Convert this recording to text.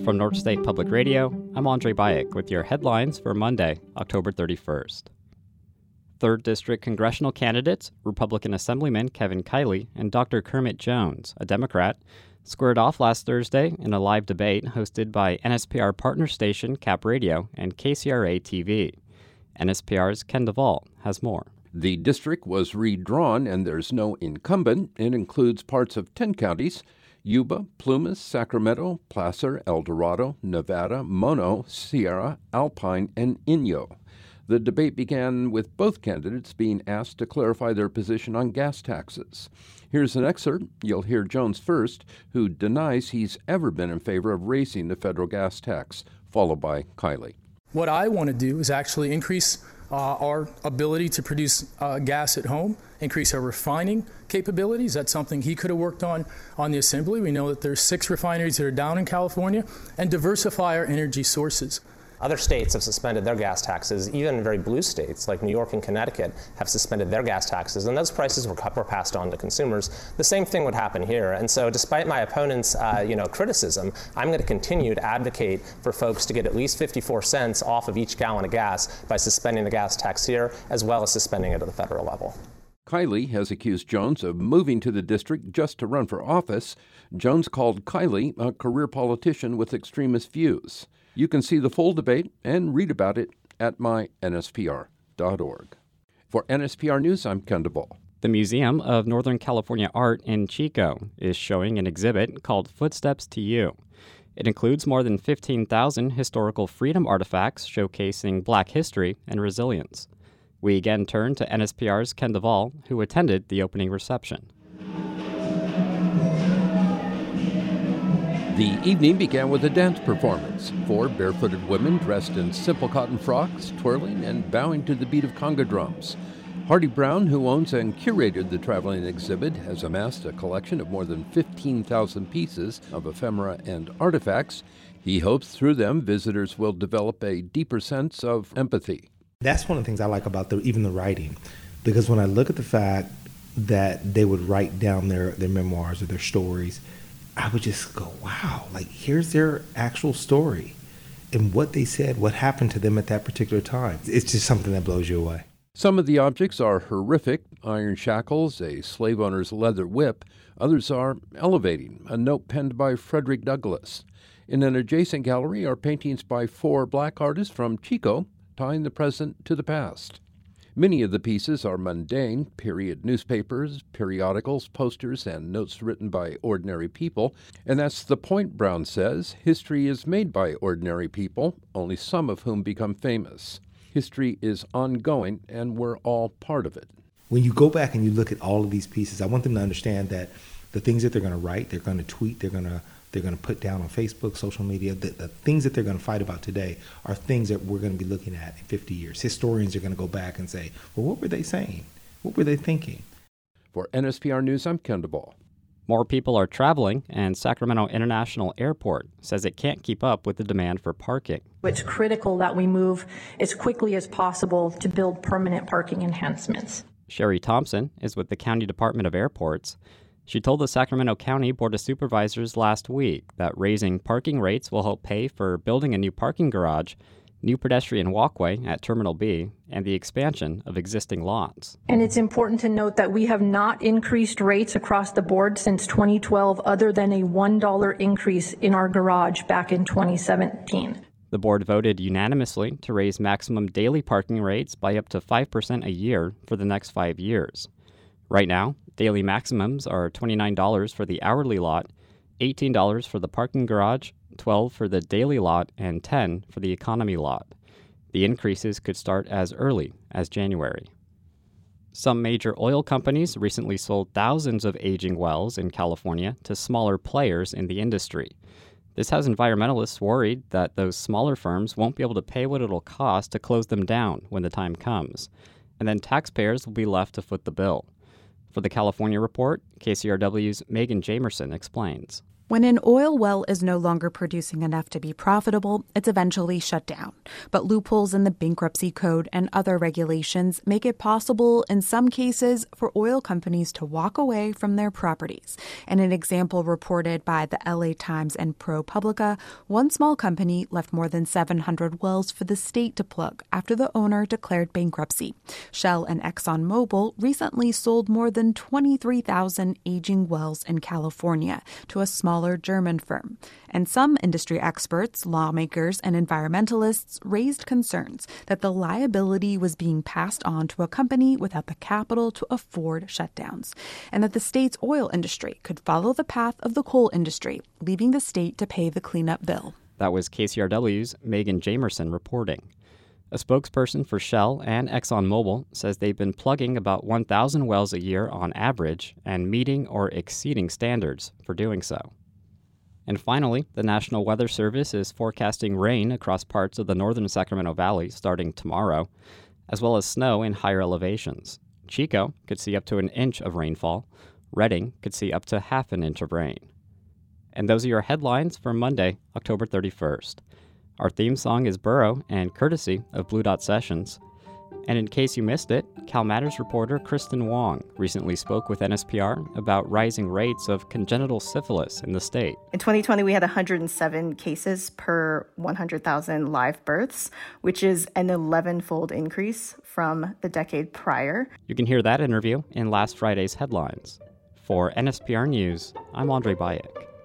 From North State Public Radio, I'm Andre Bayek with your headlines for Monday, October 31st. 3rd District congressional candidates, Republican Assemblyman Kevin Kiley and Dr. Kermit Jones, a Democrat, squared off last Thursday in a live debate hosted by NSPR partner station Cap Radio and KCRA TV. NSPR's Ken Duvall has more. The district was redrawn and there's no incumbent. It includes parts of 10 counties: Yuba, Plumas, Sacramento, Placer, El Dorado, Nevada, Mono, Sierra, Alpine, and Inyo. The debate began with both candidates being asked to clarify their position on gas taxes. Here's an excerpt. You'll hear Jones first, who denies he's ever been in favor of raising the federal gas tax, followed by Kiley. What I want to do is actually increase our ability to produce gas at home, increase our refining capabilities. That's something he could have worked on the Assembly. We know that there's 6 refineries that are down in California, and diversify our energy sources. Other states have suspended their gas taxes. Even very blue states like New York and Connecticut have suspended their gas taxes, and those prices were passed on to consumers. The same thing would happen here. And so despite my opponent's criticism, I'm going to continue to advocate for folks to get at least 54 cents off of each gallon of gas by suspending the gas tax here, as well as suspending it at the federal level. Kiley has accused Jones of moving to the district just to run for office. Jones called Kiley a career politician with extremist views. You can see the full debate and read about it at mynspr.org. For NSPR News, I'm Ken Duvall. The Museum of Northern California Art in Chico is showing an exhibit called Footsteps to You. It includes more than 15,000 historical freedom artifacts showcasing Black history and resilience. We again turn to NSPR's Ken Duvall, who attended the opening reception. The evening began with a dance performance. 4 barefooted women dressed in simple cotton frocks, twirling and bowing to the beat of conga drums. Hardy Brown, who owns and curated the traveling exhibit, has amassed a collection of more than 15,000 pieces of ephemera and artifacts. He hopes through them visitors will develop a deeper sense of empathy. That's one of the things I like about even the writing, because when I look at the fact that they would write down their memoirs or their stories, I would just go, wow, like here's their actual story and what they said, what happened to them at that particular time. It's just something that blows you away. Some of the objects are horrific: iron shackles, a slave owner's leather whip. Others are elevating, a note penned by Frederick Douglass. In an adjacent gallery are paintings by 4 Black artists from Chico, tying the present to the past. Many of the pieces are mundane: period newspapers, periodicals, posters, and notes written by ordinary people. And that's the point, Brown says. History is made by ordinary people, only some of whom become famous. History is ongoing, and we're all part of it. When you go back and you look at all of these pieces, I want them to understand that the things that they're going to write, they're going to tweet, they're going to put down on Facebook, social media, the things that they're going to fight about today are things that we're going to be looking at in 50 years. Historians are going to go back and say, well, what were they saying? What were they thinking? For NSPR News, I'm Ken Duvall. More people are traveling, and Sacramento International Airport says it can't keep up with the demand for parking. It's critical that we move as quickly as possible to build permanent parking enhancements. Sherry Thompson is with the County Department of Airports. She told the Sacramento County Board of Supervisors last week that raising parking rates will help pay for building a new parking garage, new pedestrian walkway at Terminal B, and the expansion of existing lots. And it's important to note that we have not increased rates across the board since 2012, other than a $1 increase in our garage back in 2017. The board voted unanimously to raise maximum daily parking rates by up to 5% a year for the next 5 years. Right now, daily maximums are $29 for the hourly lot, $18 for the parking garage, $12 for the daily lot, and $10 for the economy lot. The increases could start as early as January. Some major oil companies recently sold thousands of aging wells in California to smaller players in the industry. This has environmentalists worried that those smaller firms won't be able to pay what it'll cost to close them down when the time comes, and then taxpayers will be left to foot the bill. For the California Report, KCRW's Megan Jamerson explains. When an oil well is no longer producing enough to be profitable, it's eventually shut down. But loopholes in the bankruptcy code and other regulations make it possible, in some cases, for oil companies to walk away from their properties. In an example reported by the LA Times and ProPublica, one small company left more than 700 wells for the state to plug after the owner declared bankruptcy. Shell and ExxonMobil recently sold more than 23,000 aging wells in California to a smaller German firm. And some industry experts, lawmakers, and environmentalists raised concerns that the liability was being passed on to a company without the capital to afford shutdowns, and that the state's oil industry could follow the path of the coal industry, leaving the state to pay the cleanup bill. That was KCRW's Megan Jamerson reporting. A spokesperson for Shell and ExxonMobil says they've been plugging about 1,000 wells a year on average and meeting or exceeding standards for doing so. And finally, the National Weather Service is forecasting rain across parts of the northern Sacramento Valley starting tomorrow, as well as snow in higher elevations. Chico could see up to an inch of rainfall. Redding could see up to half an inch of rain. And those are your headlines for Monday, October 31st. Our theme song is Burrow and courtesy of Blue Dot Sessions. And in case you missed it, Cal Matters reporter Kristen Wong recently spoke with NSPR about rising rates of congenital syphilis in the state. In 2020, we had 107 cases per 100,000 live births, which is an 11-fold increase from the decade prior. You can hear that interview in last Friday's headlines. For NSPR News, I'm Andre Bayek.